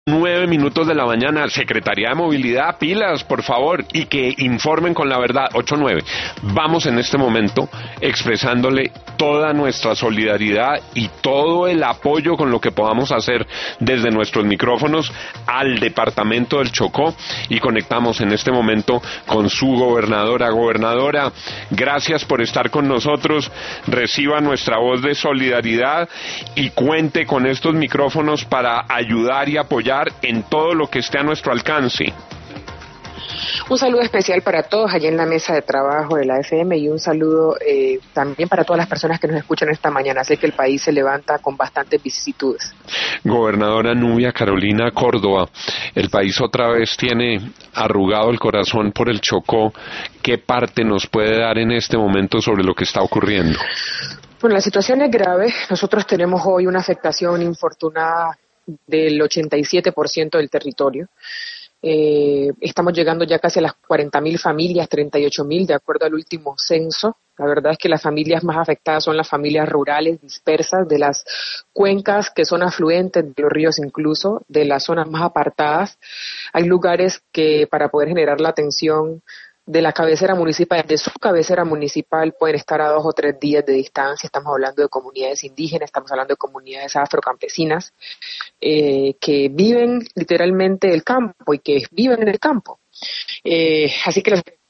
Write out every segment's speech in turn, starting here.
9 minutos de la mañana, Secretaría de Movilidad, pilas, por favor, y que informen con la verdad. 8:09. Vamos en este momento expresándole toda nuestra solidaridad y todo el apoyo con lo que podamos hacer desde nuestros micrófonos al departamento del Chocó, y conectamos en este momento con su gobernadora. Gobernadora, gracias por estar con nosotros, reciba nuestra voz de solidaridad y cuente con estos micrófonos para ayudar y apoyar en todo lo que esté a nuestro alcance. Un saludo especial para todos allá en la mesa de trabajo de la FM y un saludo también para todas las personas que nos escuchan esta mañana. Sé que el país se levanta con bastantes vicisitudes. Gobernadora Nubia Carolina Córdoba, el país otra vez tiene arrugado el corazón por el Chocó. ¿Qué parte nos puede dar en este momento sobre lo que está ocurriendo? Bueno, la situación es grave. Nosotros tenemos hoy una afectación infortunada del 87% del territorio. Estamos llegando ya casi a las 40.000 familias, 38.000 de acuerdo al último censo. La verdad es que las familias más afectadas son las familias rurales dispersas de las cuencas que son afluentes de los ríos, incluso de las zonas más apartadas. Hay lugares que para poder generar la atención de la cabecera municipal, de su cabecera municipal, pueden estar a 2 o 3 días de distancia. Estamos hablando de comunidades indígenas, estamos hablando de comunidades afrocampesinas que viven literalmente el campo y que viven en el campo. Así que les he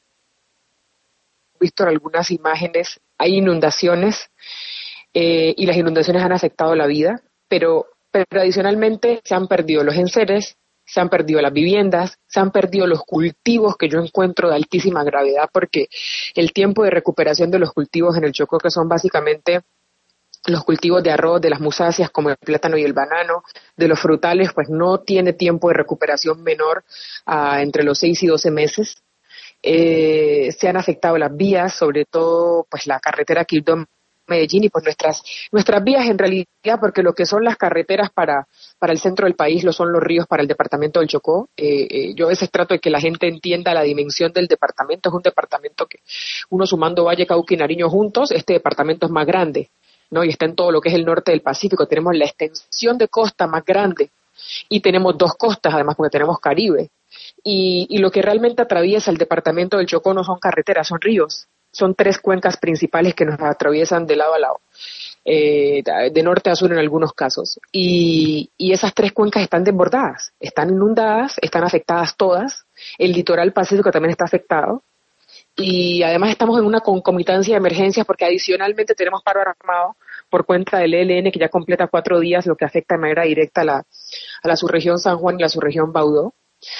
visto algunas imágenes, hay inundaciones y las inundaciones han afectado la vida, pero adicionalmente se han perdido los enseres, se han perdido las viviendas, se han perdido los cultivos que yo encuentro de altísima gravedad, porque el tiempo de recuperación de los cultivos en el Chocó, que son básicamente los cultivos de arroz, de las musáceas como el plátano y el banano, de los frutales, pues no tiene tiempo de recuperación menor a entre los 6 y 12 meses. Se han afectado las vías, sobre todo pues la carretera Quibdó Medellín y pues nuestras vías en realidad, porque lo que son las carreteras para el centro del país lo son los ríos para el departamento del Chocó. Yo a veces trato de que la gente entienda la dimensión del departamento. Es un departamento que uno sumando Valle, Cauca y Nariño juntos, este departamento es más grande, ¿no? Y está en todo lo que es el norte del Pacífico. Tenemos la extensión de costa más grande y tenemos 2 costas además porque tenemos Caribe. Y lo que realmente atraviesa el departamento del Chocó no son carreteras, son ríos. Son 3 cuencas principales que nos atraviesan de lado a lado, de norte a sur en algunos casos. Y esas 3 cuencas están desbordadas, están inundadas, están afectadas todas. El litoral pacífico también está afectado. Y además estamos en una concomitancia de emergencias porque adicionalmente tenemos paro armado por cuenta del ELN que ya completa 4 días, lo que afecta de manera directa a la subregión San Juan y la subregión Baudó.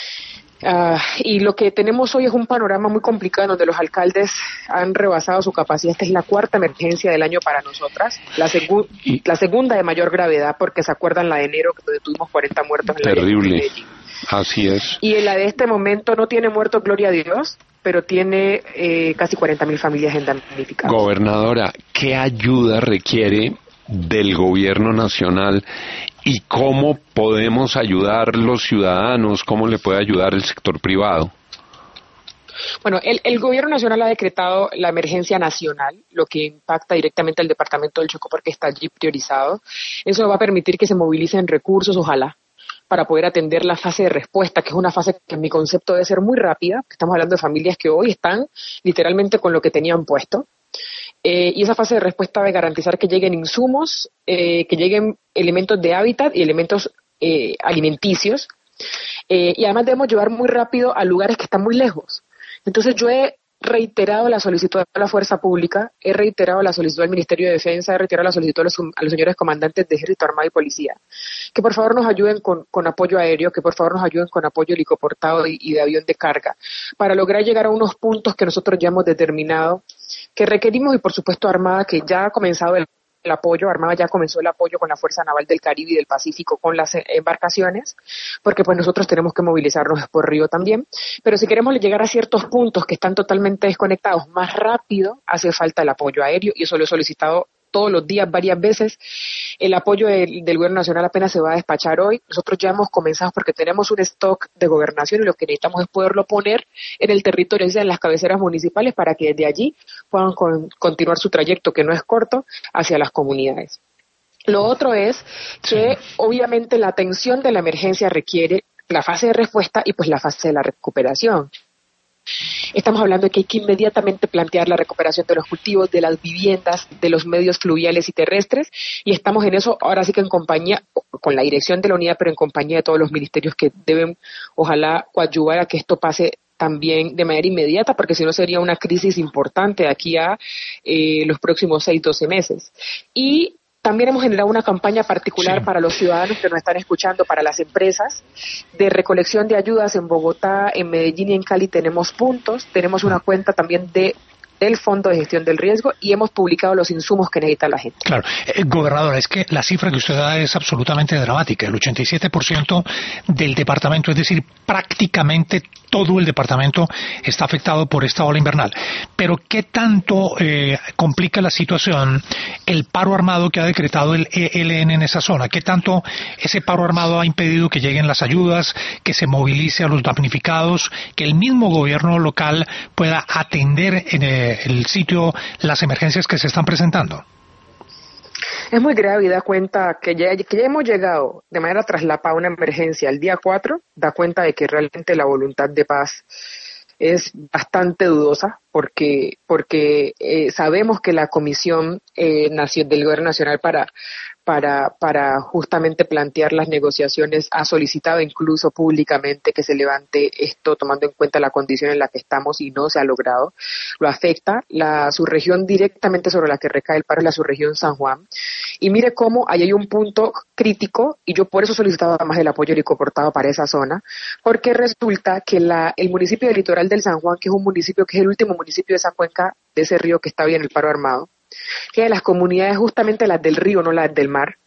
Y lo que tenemos hoy es un panorama muy complicado donde los alcaldes han rebasado su capacidad. Esta es la 4ª emergencia del año para nosotras, la segunda de mayor gravedad, porque se acuerdan la de enero donde tuvimos 40 muertos en terrible. La de Medellín. Así es. Y en la de este momento no tiene muertos, gloria a Dios, pero tiene casi 40.000 familias damnificadas. Gobernadora, ¿qué ayuda requiere del gobierno nacional y cómo podemos ayudar los ciudadanos? ¿Cómo le puede ayudar el sector privado? Bueno, el gobierno nacional ha decretado la emergencia nacional, lo que impacta directamente al departamento del Chocó porque está allí priorizado. Eso va a permitir que se movilicen recursos, ojalá, para poder atender la fase de respuesta, que es una fase que en mi concepto debe ser muy rápida. Estamos hablando de familias que hoy están literalmente con lo que tenían puesto. Y esa fase de respuesta debe garantizar que lleguen insumos, que lleguen elementos de hábitat y elementos alimenticios. Y además debemos llevar muy rápido a lugares que están muy lejos. Entonces yo he reiterado la solicitud a la Fuerza Pública, he reiterado la solicitud al Ministerio de Defensa, he reiterado la solicitud a los señores comandantes de Ejército, Armada y Policía, que por favor nos ayuden con apoyo aéreo, que por favor nos ayuden con apoyo helicoportado y de avión de carga, para lograr llegar a unos puntos que nosotros ya hemos determinado, que requerimos, y por supuesto Armada, que ya ha comenzado el apoyo. Armada ya comenzó el apoyo con la Fuerza Naval del Caribe y del Pacífico con las embarcaciones, porque pues nosotros tenemos que movilizarnos por río también, pero si queremos llegar a ciertos puntos que están totalmente desconectados más rápido, hace falta el apoyo aéreo, y eso lo he solicitado todos los días, varias veces. El apoyo del Gobierno Nacional apenas se va a despachar hoy. Nosotros ya hemos comenzado porque tenemos un stock de gobernación y lo que necesitamos es poderlo poner en el territorio, es decir, en las cabeceras municipales, para que desde allí puedan continuar su trayecto, que no es corto, hacia las comunidades. Lo otro es que obviamente la atención de la emergencia requiere la fase de respuesta y pues la fase de la recuperación. Estamos hablando de que hay que inmediatamente plantear la recuperación de los cultivos, de las viviendas, de los medios fluviales y terrestres, y estamos en eso ahora sí que en compañía, con la dirección de la unidad, pero en compañía de todos los ministerios que deben, ojalá, coadyuvar a que esto pase también de manera inmediata, porque si no sería una crisis importante de aquí a los próximos 6-12 meses. Y también hemos generado una campaña particular para los ciudadanos que nos están escuchando, para las empresas, de recolección de ayudas en Bogotá, en Medellín y en Cali tenemos puntos, tenemos una cuenta también del Fondo de Gestión del Riesgo y hemos publicado los insumos que necesita la gente. Claro. Gobernadora, es que la cifra que usted da es absolutamente dramática. El 87% del departamento, es decir, prácticamente todo el departamento está afectado por esta ola invernal. Pero ¿qué tanto complica la situación el paro armado que ha decretado el ELN en esa zona? ¿Qué tanto ese paro armado ha impedido que lleguen las ayudas, que se movilice a los damnificados, que el mismo gobierno local pueda atender en el sitio las emergencias que se están presentando? Es muy grave y da cuenta que ya hemos llegado de manera traslapada a una emergencia el día 4, da cuenta de que realmente la voluntad de paz es bastante dudosa porque sabemos que la Comisión del Gobierno Nacional para justamente plantear las negociaciones ha solicitado incluso públicamente que se levante esto tomando en cuenta la condición en la que estamos y no se ha logrado. Lo afecta. La subregión directamente sobre la que recae el paro es la subregión San Juan. Y mire cómo ahí hay un punto crítico y yo por eso solicitaba más el apoyo helicoportado para esa zona, porque resulta que el municipio del litoral del San Juan, que es un municipio que es el último municipio de esa cuenca, de ese río que está hoy en el paro armado, que de las comunidades justamente las del río, no las del mar,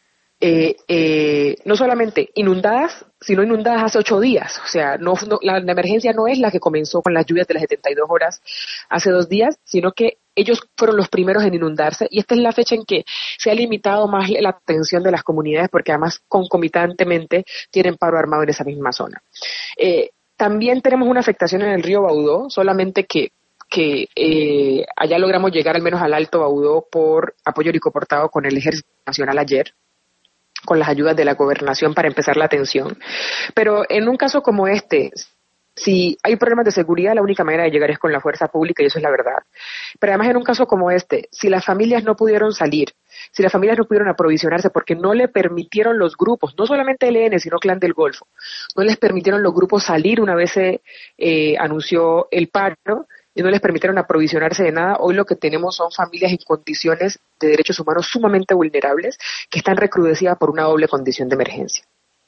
no solamente inundadas, sino inundadas hace 8 días. O sea, la emergencia no es la que comenzó con las lluvias de las 72 horas hace 2 días, sino que ellos fueron los primeros en inundarse y esta es la fecha en que se ha limitado más la atención de las comunidades porque además concomitantemente tienen paro armado en esa misma zona. También tenemos una afectación en el río Baudó, solamente que allá logramos llegar al menos al Alto Baudó por apoyo helicoportado con el Ejército Nacional ayer, con las ayudas de la Gobernación para empezar la atención. Pero en un caso como este, si hay problemas de seguridad, la única manera de llegar es con la fuerza pública y eso es la verdad. Pero además en un caso como este, si las familias no pudieron salir, si las familias no pudieron aprovisionarse porque no le permitieron los grupos, no solamente el ELN, sino Clan del Golfo, no les permitieron los grupos salir una vez se anunció el paro, y no les permitieron aprovisionarse de nada. Hoy lo que tenemos son familias en condiciones de derechos humanos sumamente vulnerables que están recrudecidas por una doble condición de emergencia.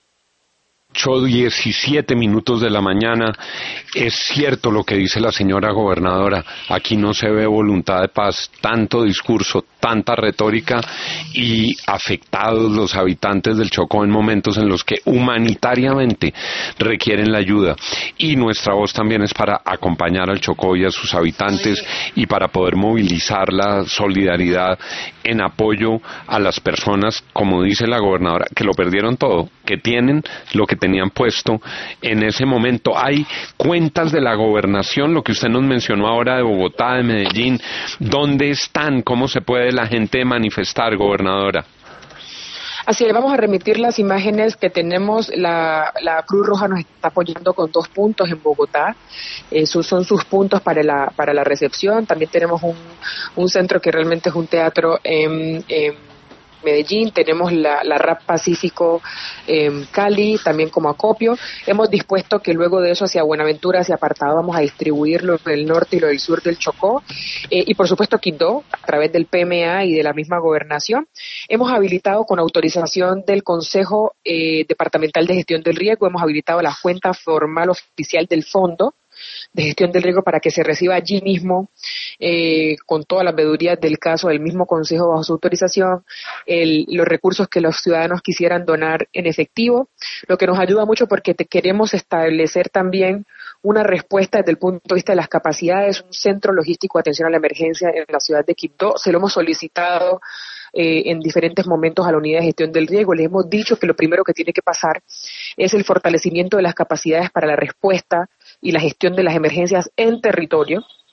8:17 de la mañana. Es cierto lo que dice la señora gobernadora, aquí no se ve voluntad de paz, tanto discurso, tanta retórica y afectados los habitantes del Chocó en momentos en los que humanitariamente requieren la ayuda. Y nuestra voz también es para acompañar al Chocó y a sus habitantes y para poder movilizar la solidaridad en apoyo a las personas, como dice la gobernadora, que lo perdieron todo, que tienen lo que tenían puesto en ese momento. Hay cuentas de la gobernación, lo que usted nos mencionó ahora de Bogotá, de Medellín, ¿dónde están? ¿Cómo se puede la gente manifestar, gobernadora? Así es, vamos a remitir las imágenes que tenemos. La Cruz Roja nos está apoyando con 2 puntos en Bogotá. Esos son sus puntos para la recepción. También tenemos un centro que realmente es un teatro en Medellín, tenemos la RAP Pacífico en Cali, también como acopio. Hemos dispuesto que luego de eso hacia Buenaventura, hacia Apartado, vamos a distribuirlo del norte y lo del sur del Chocó. Y por supuesto Quindó, a través del PMA y de la misma gobernación. Hemos habilitado con autorización del Consejo Departamental de Gestión del Riesgo, hemos habilitado la cuenta formal oficial del Fondo de Gestión del Riesgo para que se reciba allí mismo, con todas las veedurías del caso, del mismo Consejo bajo su autorización, los recursos que los ciudadanos quisieran donar en efectivo, lo que nos ayuda mucho porque queremos establecer también una respuesta desde el punto de vista de las capacidades, un centro logístico de atención a la emergencia en la ciudad de Quibdó. Se lo hemos solicitado en diferentes momentos a la unidad de gestión del riesgo. Les hemos dicho que lo primero que tiene que pasar es el fortalecimiento de las capacidades para la respuesta y la gestión de las emergencias en territorio.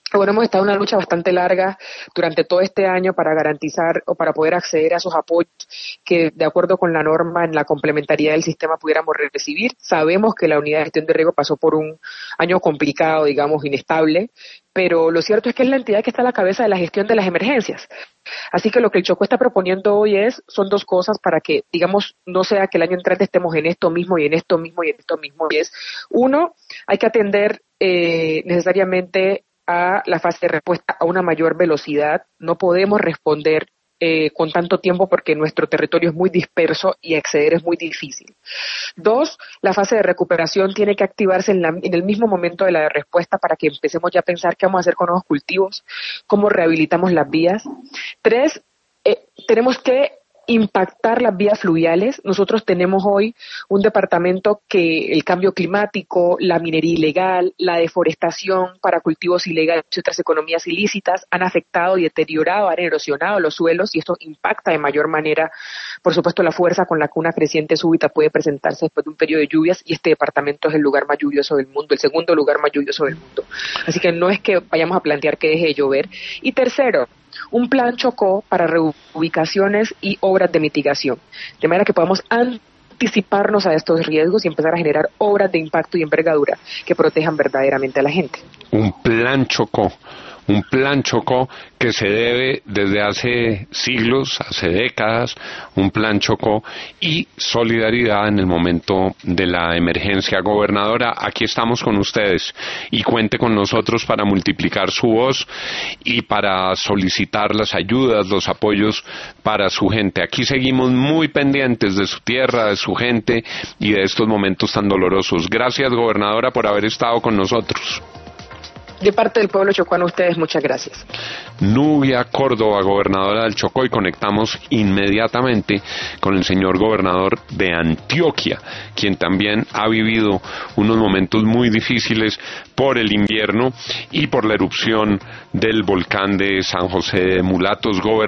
Bueno, hemos estado en una lucha bastante larga durante todo este año para garantizar o para poder acceder a esos apoyos que, de acuerdo con la norma, en la complementariedad del sistema pudiéramos recibir. Sabemos que la unidad de gestión de riesgo pasó por un año complicado, digamos, inestable, pero lo cierto es que es la entidad que está a la cabeza de la gestión de las emergencias. Así que lo que el Chocó está proponiendo hoy son dos cosas para que, digamos, no sea que el año entrante estemos en esto mismo y en esto mismo y en esto mismo. Y es, uno, hay que atender necesariamente a la fase de respuesta a una mayor velocidad. No podemos responder con tanto tiempo porque nuestro territorio es muy disperso y acceder es muy difícil. Dos, la fase de recuperación tiene que activarse en el mismo momento de la respuesta para que empecemos ya a pensar qué vamos a hacer con nuevos cultivos, cómo rehabilitamos las vías. Tres, tenemos que impactar las vías fluviales. Nosotros tenemos hoy un departamento que el cambio climático, la minería ilegal, la deforestación para cultivos ilegales y otras economías ilícitas han afectado y deteriorado, han erosionado los suelos y esto impacta de mayor manera, por supuesto, la fuerza con la que una creciente súbita puede presentarse después de un periodo de lluvias y este departamento es el lugar más lluvioso del mundo, el segundo lugar más lluvioso del mundo. Así que no es que vayamos a plantear que deje de llover. Y tercero, un plan Chocó para reubicaciones y obras de mitigación, de manera que podamos anticiparnos a estos riesgos y empezar a generar obras de impacto y envergadura que protejan verdaderamente a la gente. Un plan Chocó que se debe desde hace siglos, hace décadas, un plan Chocó y solidaridad en el momento de la emergencia. Gobernadora, aquí estamos con ustedes y cuente con nosotros para multiplicar su voz y para solicitar las ayudas, los apoyos para su gente. Aquí seguimos muy pendientes de su tierra, de su gente y de estos momentos tan dolorosos. Gracias, gobernadora, por haber estado con nosotros. De parte del pueblo chocuano, ustedes, muchas gracias. Nubia Córdoba, gobernadora del Chocó, y conectamos inmediatamente con el señor gobernador de Antioquia, quien también ha vivido unos momentos muy difíciles por el invierno y por la erupción del volcán de San José de Mulatos.